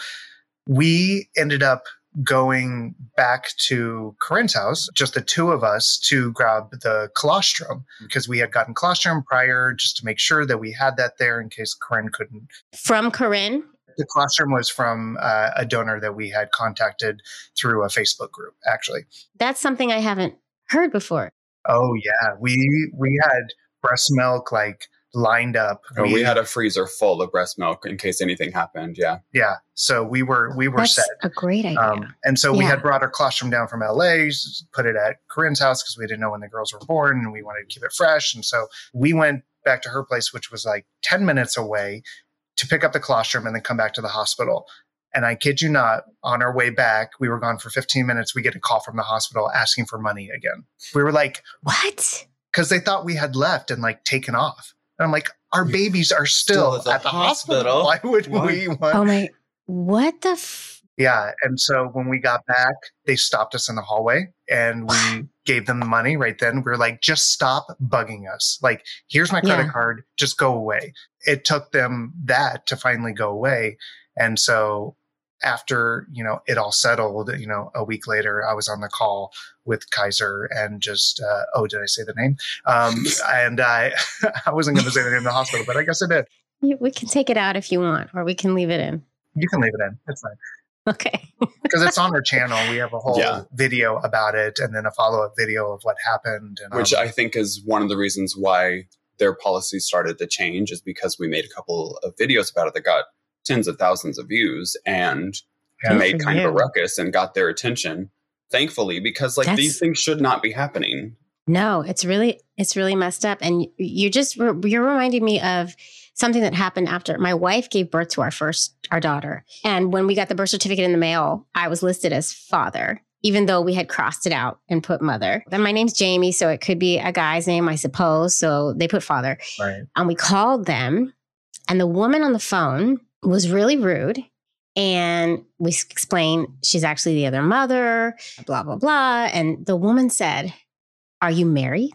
we ended up going back to Corinne's house, just the two of us, to grab the colostrum because we had gotten colostrum prior just to make sure that we had that there in case Corinne couldn't. From Corinne? The colostrum was from a donor that we had contacted through a Facebook group, actually. That's something I haven't heard before. Oh, yeah. We had breast milk like lined up. We had a freezer full of breast milk in case anything happened. Yeah. Yeah. So we were That's set. a great idea. And so we had brought our colostrum down from LA, put it at Corinne's house because we didn't know when the girls were born and we wanted to keep it fresh. And so we went back to her place, which was like 10 minutes away, to pick up the colostrum and then come back to the hospital. And I kid you not, on our way back, we were gone for 15 minutes. We get a call from the hospital asking for money again. We were like, what? Because they thought we had left and like taken off. And I'm like, our babies are still at the hospital. Why would we want? Oh my, what the? Yeah. And so when we got back, they stopped us in the hallway and we gave them the money right then. We were like, just stop bugging us. Like, here's my credit card. Just go away. It took them that to finally go away. And so after, it all settled, a week later, I was on the call with Kaiser and just, did I say the name? And I wasn't going to say the name of the hospital, but I guess I did. We can take it out if you want, or we can leave it in. You can leave it in. It's fine. Okay. Because it's on our channel. We have a whole video about it and then a follow-up video of what happened. And, which I think is one of the reasons why their policy started to change, is because we made a couple of videos about it that got tens of thousands of views and made kind of a ruckus and got their attention, thankfully, because these things should not be happening. No, it's really messed up. And you're reminding me of something that happened after my wife gave birth to our daughter. And when we got the birth certificate in the mail, I was listed as father, even though we had crossed it out and put mother. Then my name's Jamie, so it could be a guy's name, I suppose. So they put father. Right. And we called them, and the woman on the phone was really rude. And we explained she's actually the other mother, blah, blah, blah. And the woman said, "Are you married?"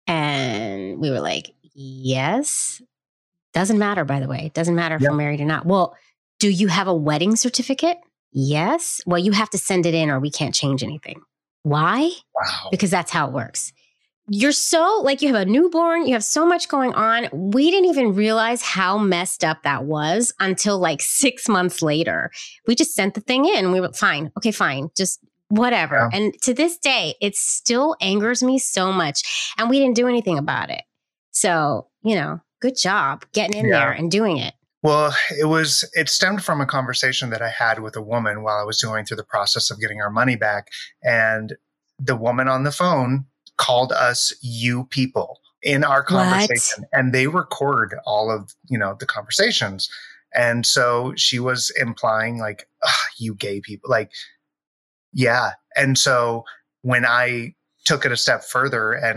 And we were like, "Yes." Doesn't matter, by the way. It doesn't matter if we're married or not. Well, do you have a wedding certificate? Yes. Well, you have to send it in or we can't change anything. Why? Wow. Because that's how it works. You're so, you have a newborn, you have so much going on. We didn't even realize how messed up that was until 6 months later. We just sent the thing in. We were fine. Okay, fine. Just whatever. Yeah. And to this day, it still angers me so much. And we didn't do anything about it. So, good job getting in there and doing it. Well, it stemmed from a conversation that I had with a woman while I was going through the process of getting our money back. And the woman on the phone called us "you people" in our conversation. What? And they record all of, the conversations. And so she was implying you gay people, yeah. And so when I took it a step further and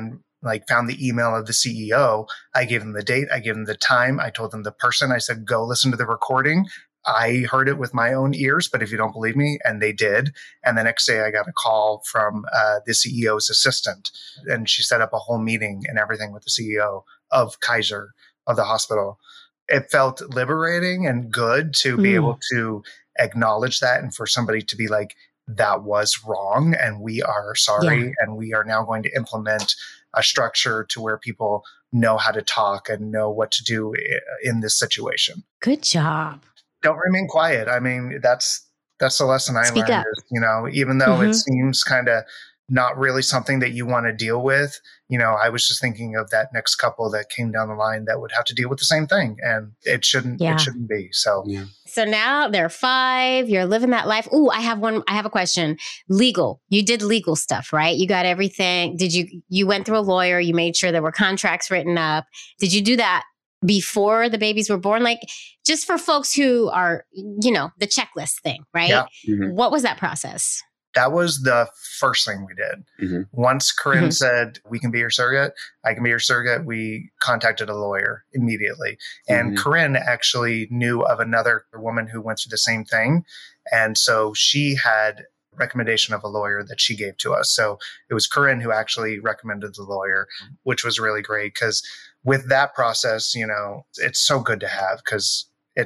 like found the email of the CEO. I gave them the date. I gave them the time. I told them the person. I said, go listen to the recording. I heard it with my own ears, but if you don't believe me, and they did. And the next day I got a call from the CEO's assistant, and she set up a whole meeting and everything with the CEO of Kaiser, of the hospital. It felt liberating and good to be able to acknowledge that, and for somebody to be like, that was wrong and we are sorry, and we are now going to implement a structure to where people know how to talk and know what to do in this situation. Good job. Don't remain quiet. I mean, that's the lesson I Speak learned up. is, even though it seems kind of not really something that you want to deal with, I was just thinking of that next couple that came down the line that would have to deal with the same thing, and it shouldn't be. So, So now they're 5, you're living that life. Ooh, I have a question. Legal. You did legal stuff, right? You got everything. You went through a lawyer, you made sure there were contracts written up. Did you do that before the babies were born? Like, just for folks who are, the checklist thing, right? Yeah. What was that process? That was the first thing we did. Once Corinne said, we can be your surrogate, I can be your surrogate, we contacted a lawyer immediately. And Corinne actually knew of another woman who went through the same thing. And so she had recommendation of a lawyer that she gave to us. So it was Corinne who actually recommended the lawyer, which was really great, because with that process, it's so good to have, because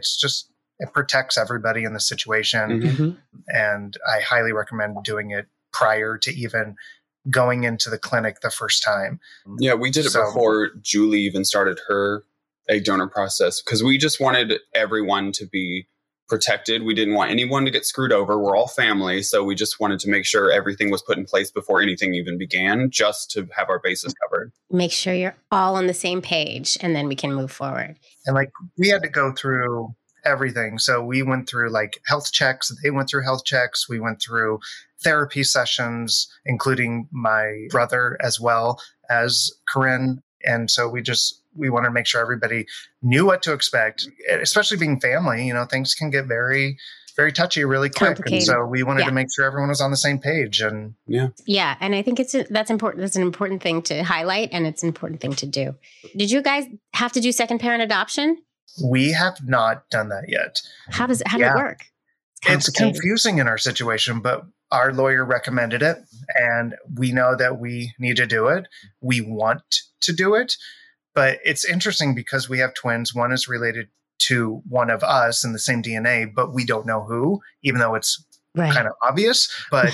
it protects everybody in the situation. And I highly recommend doing it prior to even going into the clinic the first time. Yeah, we did it before Julie even started her egg donor process, because we just wanted everyone to be protected. We didn't want anyone to get screwed over. We're all family. So we just wanted to make sure everything was put in place before anything even began, just to have our bases covered. Make sure you're all on the same page, and then we can move forward. And we had to go through everything. So we went through health checks. They went through health checks. We went through therapy sessions, including my brother as well as Corinne. And so we wanted to make sure everybody knew what to expect, especially being family. Things can get very, very touchy really quick. And so we wanted to make sure everyone was on the same page. And yeah. And I think that's important. That's an important thing to highlight, and it's an important thing to do. Did you guys have to do second parent adoption? We have not done that yet. How does it work? It's confusing in our situation, but our lawyer recommended it, and we know that we need to do it. We want to do it, but it's interesting because we have twins. One is related to one of us in the same DNA, but we don't know who, even though it's kind of obvious. But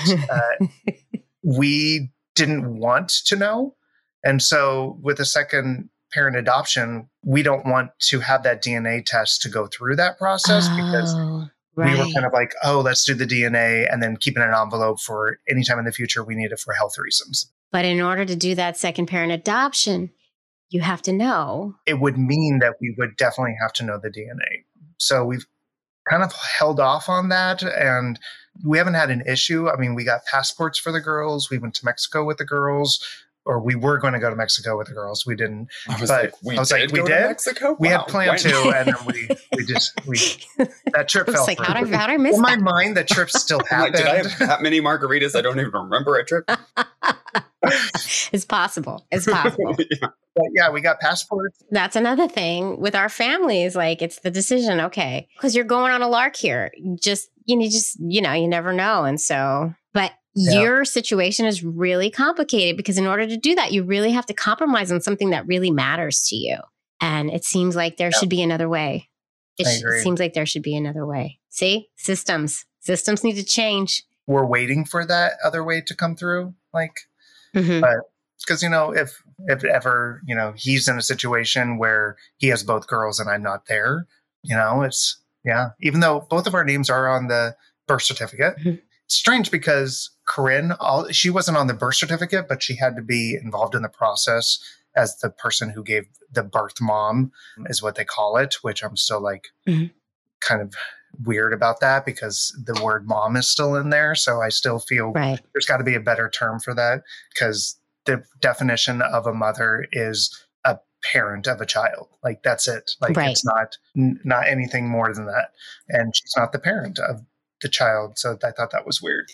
we didn't want to know. And so with a second parent adoption, we don't want to have that DNA test to go through that process, because we were kind of like, let's do the DNA and then keep it in an envelope for any time in the future we need it for health reasons. But in order to do that second parent adoption, you have to know. It would mean that we would definitely have to know the DNA. So we've kind of held off on that, and we haven't had an issue. I mean, we got passports for the girls. We went to Mexico with the girls. Or we were going to go to Mexico with the girls. We didn't. I was like, we did? Mexico? We had planned to, and then we that trip fell through. How'd I miss that? In my mind, the trip still happened. Did I have that many margaritas? I don't even remember a trip. It's possible. It's possible. But yeah, we got passports. That's another thing with our families. It's the decision. Okay. Because you're going on a lark here. You never know. And so, but your situation is really complicated, because in order to do that, you really have to compromise on something that really matters to you. And it seems like there should be another way. It seems like there should be another way. See, systems need to change. We're waiting for that other way to come through. But because, if ever, he's in a situation where he has both girls and I'm not there, it's, even though both of our names are on the birth certificate. It's strange because Corinne, she wasn't on the birth certificate, but she had to be involved in the process as the person who gave the birth mom, is what they call it, which I'm still kind of weird about that, because the word mom is still in there. So I still feel there's got to be a better term for that, because the definition of a mother is a parent of a child. That's it. It's not anything more than that. And she's not the parent of the child. So I thought that was weird.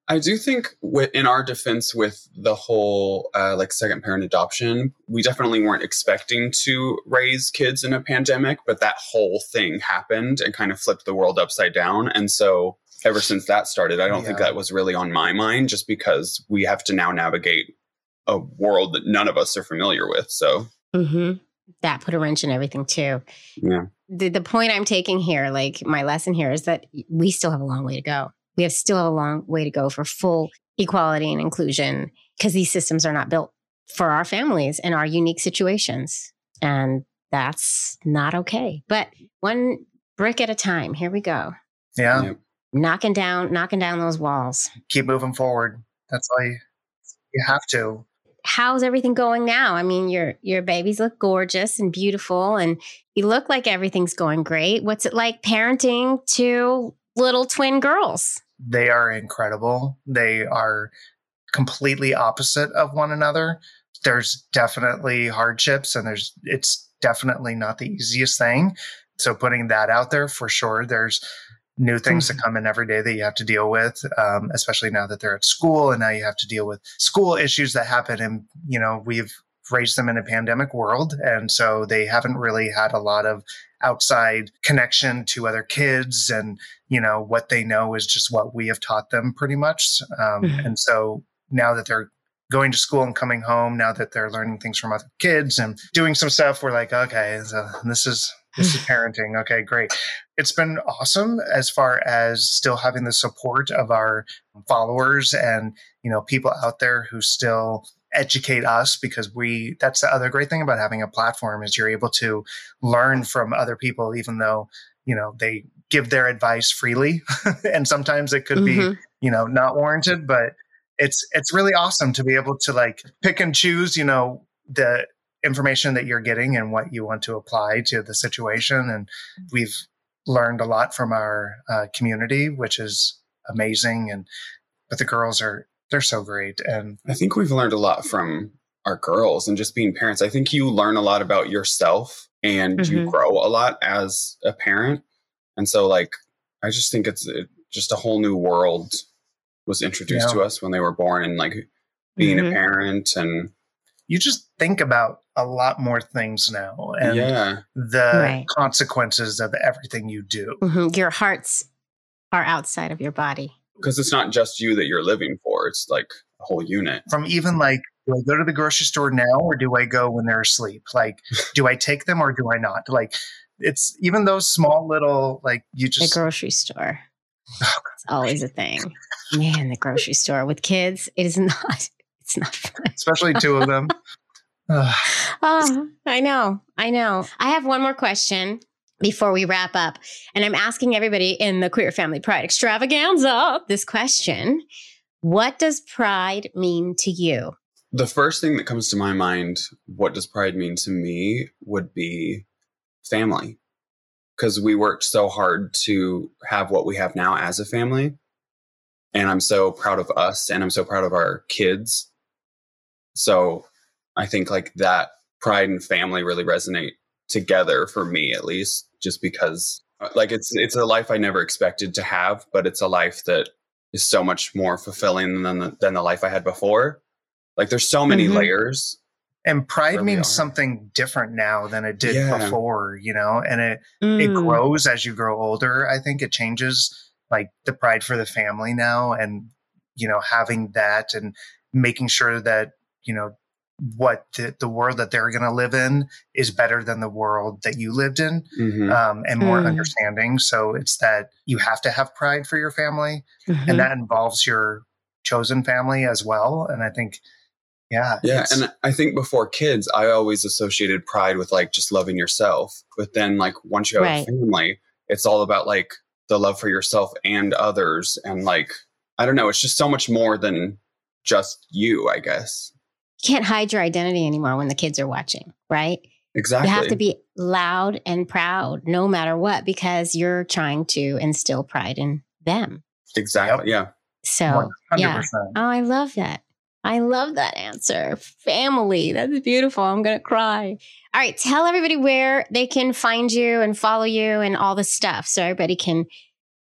I do think in our defense with the whole like second parent adoption, we definitely weren't expecting to raise kids in a pandemic, but that whole thing happened and kind of flipped the world upside down. And so ever since that started, I don't think that was really on my mind, just because we have to now navigate a world that none of us are familiar with. So that put a wrench in everything too. Yeah. The point I'm taking here, like my lesson here, is that we still have a long way to go. We have still a long way to go for full equality and inclusion, because these systems are not built for our families and our unique situations. And that's not okay. But one brick at a time. Here we go. Yeah. Yep. Knocking down those walls. Keep moving forward. That's all you have to. How's everything going now? I mean, your babies look gorgeous and beautiful, and you look like everything's going great. What's it like parenting two little twin girls? They are incredible. They are completely opposite of one another. There's definitely hardships, and it's definitely not the easiest thing. So putting that out there for sure, there's new things that come in every day that you have to deal with, especially now that they're at school, and now you have to deal with school issues that happen. And, we've raised them in a pandemic world. And so they haven't really had a lot of outside connection to other kids. And, what they know is just what we have taught them pretty much. And so now that they're going to school and coming home, now that they're learning things from other kids and doing some stuff, we're like, okay, so this is parenting. Okay, great. It's been awesome as far as still having the support of our followers and, people out there who still educate us, because that's the other great thing about having a platform is you're able to learn from other people, even though, they give their advice freely. And sometimes it could be, not warranted, but it's really awesome to be able to like pick and choose, the information that you're getting and what you want to apply to the situation. And we've learned a lot from our community, which is amazing. But the girls they're so great. And I think we've learned a lot from our girls and just being parents. I think you learn a lot about yourself and you grow a lot as a parent. And so like, I just think it's just a whole new world was introduced to us when they were born, and like being a parent, and you just think about a lot more things now and the consequences of everything you do. Your hearts are outside of your body. Because it's not just you that you're living for. It's like a whole unit. From even like, do I go to the grocery store now or do I go when they're asleep? Like, do I take them or do I not? Like, it's even those small little, like you just... The grocery store. It's always a thing. Man, the grocery store with kids, it's not fun. Especially two of them. I know. I have one more question before we wrap up. And I'm asking everybody in the Queer Family Pride Extravaganza this question. What does pride mean to you? The first thing that comes to my mind, what does pride mean to me, would be family. Because we worked so hard to have what we have now as a family. And I'm so proud of us, and I'm so proud of our kids. So I think like that pride and family really resonate together for me, at least, just because like it's a life I never expected to have, but it's a life that is so much more fulfilling than the life I had before. Like there's so many layers. And pride means something different now than it did before, and it grows as you grow older. I think it changes like the pride for the family now, and, having that and making sure that, what the world that they're going to live in is better than the world that you lived in, and more understanding. So it's that you have to have pride for your family, and that involves your chosen family as well. And I think, and I think before kids, I always associated pride with like just loving yourself. But then like once you have a family, it's all about like the love for yourself and others. And like, I don't know, it's just so much more than just you, I guess. You can't hide your identity anymore when the kids are watching, right? Exactly. You have to be loud and proud no matter what, because you're trying to instill pride in them. Exactly. Yeah. So, 100%. Oh, I love that. I love that answer. Family. That's beautiful. I'm going to cry. All right. Tell everybody where they can find you and follow you and all the stuff so everybody can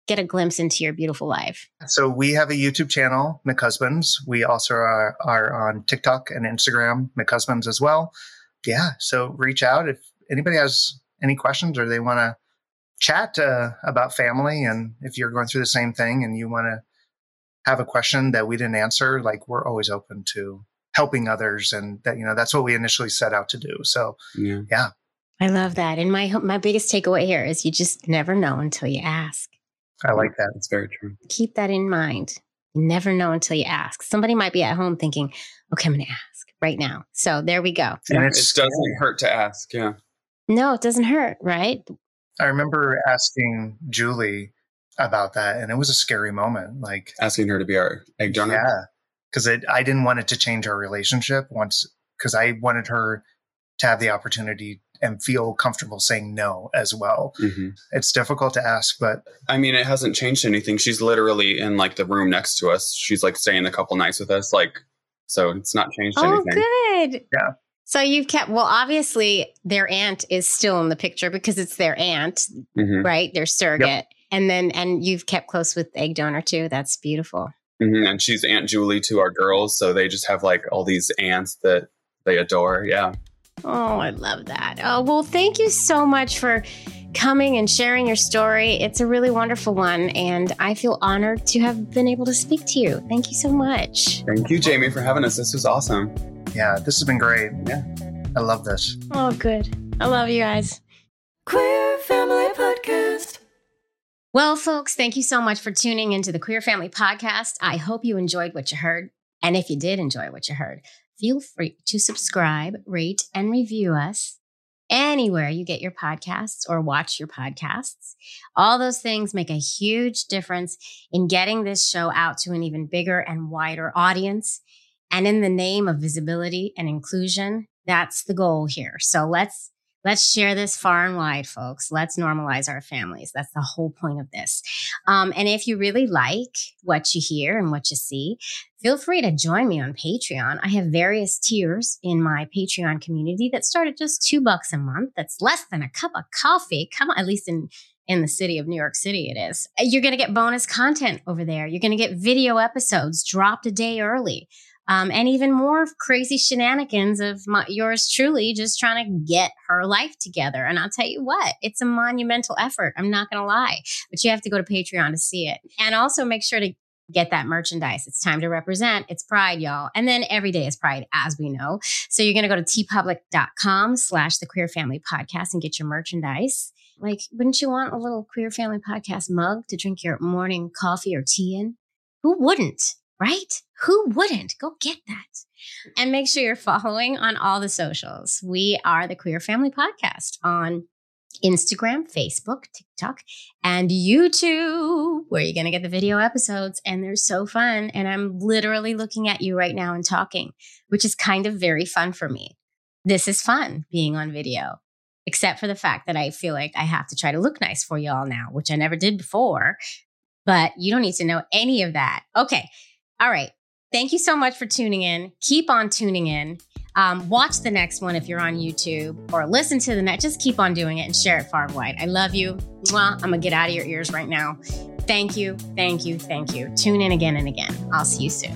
get a glimpse into your beautiful life? So we have a YouTube channel, McHusbands. We also are on TikTok and Instagram, McHusbands as well. Yeah. So reach out if anybody has any questions or they want to chat about family. And if you're going through the same thing and you want to have a question that we didn't answer, like we're always open to helping others. And that, that's what we initially set out to do. So yeah. I love that. And my biggest takeaway here is you just never know until you ask. I like that. It's very true. Keep that in mind. You never know until you ask. Somebody might be at home thinking, okay, I'm going to ask right now. So there we go. And it doesn't hurt to ask. Yeah. No, it doesn't hurt, right? I remember asking Julie about that, and it was a scary moment. Like asking her to be our egg donor. Yeah. Because I didn't want it to change our relationship because I wanted her to have the opportunity and feel comfortable saying no as well. Mm-hmm. It's difficult to ask, but I mean, it hasn't changed anything. She's literally in like the room next to us. She's like staying a couple nights with us. Like, so it's not changed anything. Oh, good. Yeah. So you've obviously their aunt is still in the picture because it's their aunt, right? Their surrogate. Yep. And you've kept close with egg donor too. That's beautiful. Mm-hmm. And she's Aunt Julie to our girls. So they just have like all these aunts that they adore. Yeah. Oh, I love that. Oh, well, thank you so much for coming and sharing your story. It's a really wonderful one. And I feel honored to have been able to speak to you. Thank you so much. Thank you, Jamie, for having us. This was awesome. Yeah, this has been great. Yeah. I love this. Oh, good. I love you guys. Queer Family Podcast. Well, folks, thank you so much for tuning into the Queer Family Podcast. I hope you enjoyed what you heard. And if you did enjoy what you heard, feel free to subscribe, rate, and review us anywhere you get your podcasts or watch your podcasts. All those things make a huge difference in getting this show out to an even bigger and wider audience. And in the name of visibility and inclusion, that's the goal here. So let's share this far and wide, folks. Let's normalize our families. That's the whole point of this. And if you really like what you hear and what you see, feel free to join me on Patreon. I have various tiers in my Patreon community that start at just $2 a month. That's less than a cup of coffee. Come on, at least in the city of New York City, it is. You're going to get bonus content over there. You're going to get video episodes dropped a day early. And even more crazy shenanigans of yours truly just trying to get her life together. And I'll tell you what, it's a monumental effort. I'm not going to lie, but you have to go to Patreon to see it. And also make sure to get that merchandise. It's time to represent. It's Pride, y'all. And then every day is Pride, as we know. So you're going to go to tpublic.com/the Queer Family Podcast and get your merchandise. Like, wouldn't you want a little Queer Family Podcast mug to drink your morning coffee or tea in? Who wouldn't? Right? Who wouldn't? Go get that. And make sure you're following on all the socials. We are the Queer Family Podcast on Instagram, Facebook, TikTok, and YouTube, where you're going to get the video episodes. And they're so fun. And I'm literally looking at you right now and talking, which is kind of very fun for me. This is fun being on video, except for the fact that I feel like I have to try to look nice for y'all now, which I never did before. But you don't need to know any of that. Okay. All right. Thank you so much for tuning in. Keep on tuning in. Watch the next one if you're on YouTube, or listen to the next. Just keep on doing it and share it far and wide. I love you. Mwah. I'm going to get out of your ears right now. Thank you. Thank you. Thank you. Tune in again and again. I'll see you soon.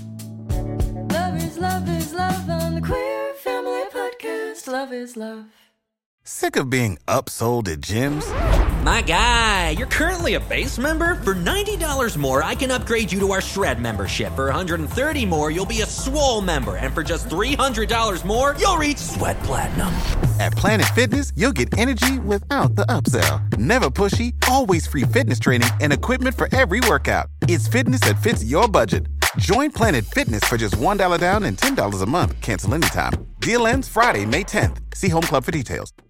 Love is love on the Queer Family Podcast. Love is love. Sick of being upsold at gyms? My guy, you're currently a base member? For $90 more, I can upgrade you to our Shred membership. For $130 more, you'll be a Swole member. And for just $300 more, you'll reach Sweat Platinum. At Planet Fitness, you'll get energy without the upsell. Never pushy, always free fitness training and equipment for every workout. It's fitness that fits your budget. Join Planet Fitness for just $1 down and $10 a month. Cancel anytime. Deal ends Friday, May 10th. See Home Club for details.